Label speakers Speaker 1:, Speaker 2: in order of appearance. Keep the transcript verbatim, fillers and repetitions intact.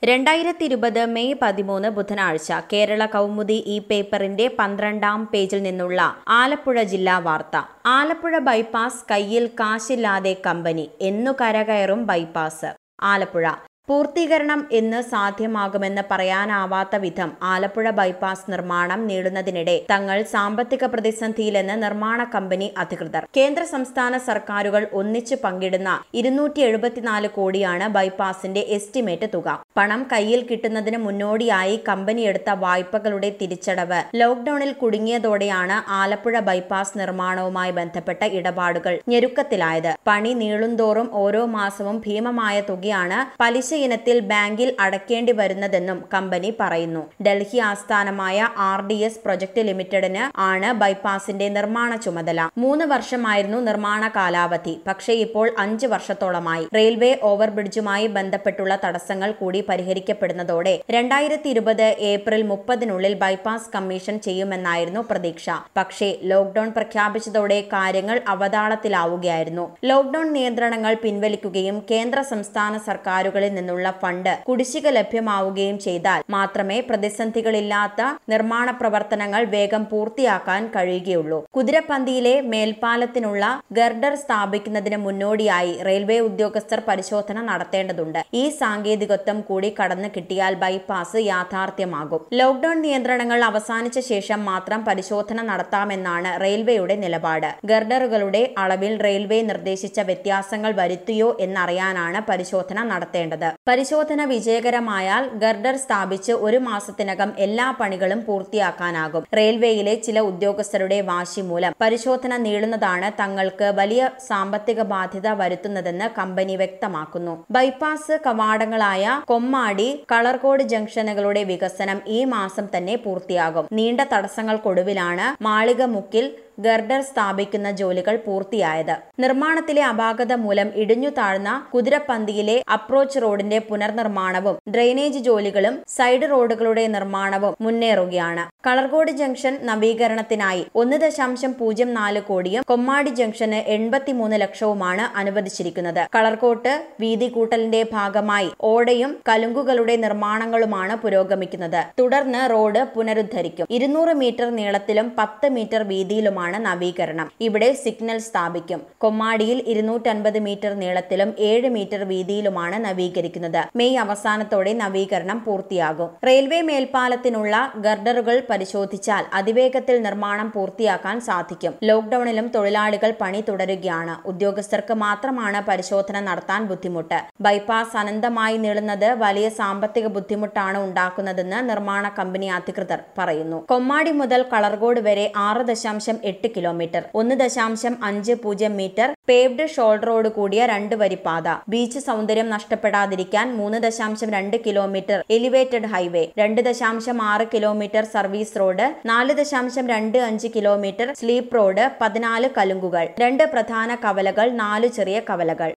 Speaker 1: രണ്ടായിരത്തി ഇരുപത് മെയ് പതിമൂന്ന് ബുധനാഴ്ച കേരള കൗമുദി ഈ പേപ്പറിന്റെ പന്ത്രണ്ടാം പേജിൽ നിന്നുള്ള ആലപ്പുഴ ജില്ലാ വാർത്ത. ആലപ്പുഴ ബൈപ്പാസ് കയ്യിൽ കാശില്ലാതെ കമ്പനി എന്നു കരകയറും ബൈപ്പാസ്. ആലപ്പുഴ പൂർത്തീകരണം എന്ന് സാധ്യമാകുമെന്ന് പറയാനാവാത്ത വിധം ആലപ്പുഴ ബൈപ്പാസ് നിർമ്മാണം നീളുന്നതിനിടെ തങ്ങൾ സാമ്പത്തിക പ്രതിസന്ധിയിലെന്ന് നിർമ്മാണ കമ്പനി അധികൃതർ. കേന്ദ്ര സംസ്ഥാന സർക്കാരുകൾ ഒന്നിച്ചു പങ്കിടുന്ന ഇരുന്നൂറ്റി എഴുപത്തിനാല് കോടിയാണ് ബൈപ്പാസിന്റെ എസ്റ്റിമേറ്റ് തുക. പണം കയ്യിൽ കിട്ടുന്നതിന് മുന്നോടിയായി കമ്പനി എടുത്ത വായ്പകളുടെ തിരിച്ചടവ് ലോക്ഡൌണിൽ കുടുങ്ങിയതോടെയാണ് ആലപ്പുഴ ബൈപ്പാസ് നിർമ്മാണവുമായി ബന്ധപ്പെട്ട ഇടപാടുകൾ ഞെരുക്കത്തിലായത്. പണി നീളുന്തോറും ഓരോ മാസവും ഭീമമായ തുകയാണ് പലിശ ഇനത്തിൽ ബാങ്കിൽ അടയ്ക്കേണ്ടി വരുന്നതെന്നും കമ്പനി പറയുന്നു. ഡൽഹി ആസ്ഥാനമായ ആർ ഡി എസ് പ്രൊജക്ട് ലിമിറ്റഡിന് ആണ് ബൈപ്പാസിന്റെ നിർമ്മാണ ചുമതല. മൂന്ന് വർഷമായിരുന്നു നിർമ്മാണ കാലാവധി. പക്ഷേ ഇപ്പോൾ അഞ്ച് വർഷത്തോളമായി. റെയിൽവേ ഓവർബ്രിഡ്ജുമായി ബന്ധപ്പെട്ടുള്ള തടസ്സങ്ങൾ കൂടി പരിഹരിക്കപ്പെടുന്നതോടെ രണ്ടായിരത്തി ഇരുപത് ഏപ്രിൽ മുപ്പതിനുള്ളിൽ ബൈപ്പാസ് കമ്മീഷൻ ചെയ്യുമെന്നായിരുന്നു പ്രതീക്ഷ. പക്ഷേ ലോക്ഡൌൺ പ്രഖ്യാപിച്ചതോടെ കാര്യങ്ങൾ അവതാളത്തിലാവുകയായിരുന്നു. ലോക്ഡൌൺ നിയന്ത്രണങ്ങൾ പിൻവലിക്കുകയും കേന്ദ്ര സംസ്ഥാന സർക്കാരുകളിൽ നിന്നുള്ള ഫണ്ട് കുടിശ്ശിക ലഭ്യമാവുകയും ചെയ്താൽ മാത്രമേ പ്രതിസന്ധികളില്ലാത്ത നിർമ്മാണ പ്രവർത്തനങ്ങൾ വേഗം പൂർത്തിയാക്കാൻ കഴിയുകയുള്ളൂ. കുതിരപ്പന്തിയിലെ മേൽപ്പാലത്തിനുള്ള ഗർഡർ സ്ഥാപിക്കുന്നതിന് മുന്നോടിയായി റെയിൽവേ ഉദ്യോഗസ്ഥർ പരിശോധന നടത്തേണ്ടതുണ്ട്. ഈ സാങ്കേതികത്വം കൂടി കടന്നു കിട്ടിയാൽ ബൈപ്പാസ് യാഥാർത്ഥ്യമാകും. ലോക്ഡൌൺ നിയന്ത്രണങ്ങൾ അവസാനിച്ച ശേഷം മാത്രം പരിശോധന നടത്താമെന്നാണ് റെയിൽവേയുടെ നിലപാട്. ഗർഡറുകളുടെ അളവിൽ റെയിൽവേ നിർദ്ദേശിച്ച വ്യത്യാസങ്ങൾ വരുത്തിയോ എന്നറിയാനാണ് പരിശോധന നടത്തേണ്ടത്. പരിശോധന വിജയകരമായാൽ ഗർഡർ സ്ഥാപിച്ച് ഒരു മാസത്തിനകം എല്ലാ പണികളും പൂർത്തിയാക്കാനാകും. റെയിൽവേയിലെ ചില ഉദ്യോഗസ്ഥരുടെ വാശി മൂലം പരിശോധന നീളുന്നതാണ് തങ്ങൾക്ക് വലിയ സാമ്പത്തിക ബാധ്യത വരുത്തുന്നതെന്ന് കമ്പനി വ്യക്തമാക്കുന്നു. ബൈപ്പാസ് കവാടങ്ങളായ കൊമ്മാടി, കളർകോട് ജംഗ്ഷനുകളുടെ വികസനം ഈ മാസം തന്നെ പൂർത്തിയാകും. നീണ്ട തടസ്സങ്ങൾക്കൊടുവിലാണ് മാളികമുക്കിൽ ഗർഡർ സ്ഥാപിക്കുന്ന ജോലികൾ പൂർത്തിയായത്. നിർമ്മാണത്തിലെ അപാകത മൂലം ഇടിഞ്ഞു താഴ്ന്ന കുതിരപ്പന്തിയിലെ അപ്രോച്ച് റോഡിന്റെ പുനർനിർമ്മാണവും ഡ്രെയിനേജ് ജോലികളും സൈഡ് റോഡുകളുടെ നിർമ്മാണവും മുന്നേറുകയാണ്. കളർകോട് ജംഗ്ഷൻ നവീകരണത്തിനായി ഒന്ന് ദശാംശം പൂജ്യം നാല് കോടിയും കൊമ്മാടി ജംഗ്ഷന് എൺപത്തിമൂന്ന് ലക്ഷവുമാണ് അനുവദിച്ചിരിക്കുന്നത്. കളർകോട്ട് വീതി കൂട്ടലിന്റെ ഭാഗമായി ഓടയും കലുങ്കുകളുടെ നിർമ്മാണങ്ങളുമാണ് പുരോഗമിക്കുന്നത്. തുടർന്ന് റോഡ് പുനരുദ്ധരിക്കും. ഇരുന്നൂറ് മീറ്റർ നീളത്തിലും പത്ത് മീറ്റർ വീതിയിലുമാണ് നവീകരണം. ഇവിടെ സിഗ്നൽ സ്ഥാപിക്കും. കൊമ്മാടിയിൽ ഇരുന്നൂറ്റൻപത് മീറ്റർ നീളത്തിലും ഏഴ് മീറ്റർ വീതിയിലുമാണ് നവീകരിക്കുന്നത്. മെയ് അവസാനത്തോടെ നവീകരണം പൂർത്തിയാകും. റെയിൽവേ മേൽപ്പാലത്തിനുള്ള ഗർഡറുകൾ പരിശോധിച്ചാൽ അതിവേഗത്തിൽ നിർമ്മാണം പൂർത്തിയാക്കാൻ സാധിക്കും. ലോക്ഡൌണിലും തൊഴിലാളികൾ പണി തുടരുകയാണ്. ഉദ്യോഗസ്ഥർക്ക് മാത്രമാണ് പരിശോധന നടത്താൻ ബുദ്ധിമുട്ട്. ബൈപ്പാസ് അനന്തമായി നീളുന്നത് വലിയ സാമ്പത്തിക ബുദ്ധിമുട്ടാണ് ഉണ്ടാക്കുന്നതെന്ന് നിർമ്മാണ കമ്പനി അധികൃതർ പറയുന്നു. കൊമ്മാടി മുതൽ കളർകോട് വരെ ആറ് ദശാംശം എട്ട് കിലോമീറ്റർ, ഒന്ന് ദശാംശം അഞ്ച് പൂജ്യം മീറ്റർ പേവ്ഡ് ഷോൾഡറോട് കൂടിയ രണ്ട് വരി പാത, ബീച്ച് സൗന്ദര്യം നഷ്ടപ്പെടാതിരിക്കാൻ മൂന്ന് ദശാംശം രണ്ട് കിലോമീറ്റർ എലിവേറ്റഡ് ഹൈവേ, രണ്ട് ദശാംശം ആറ് കിലോമീറ്റർ സർവീസ് റോഡ്, നാല് ദശാംശം രണ്ട് അഞ്ച് കിലോമീറ്റർ സ്ലീപ്പ് റോഡ്, പതിനാല് കലുങ്കുകൾ, രണ്ട് പ്രധാന കവലകൾ, നാല് ചെറിയ കവലകൾ.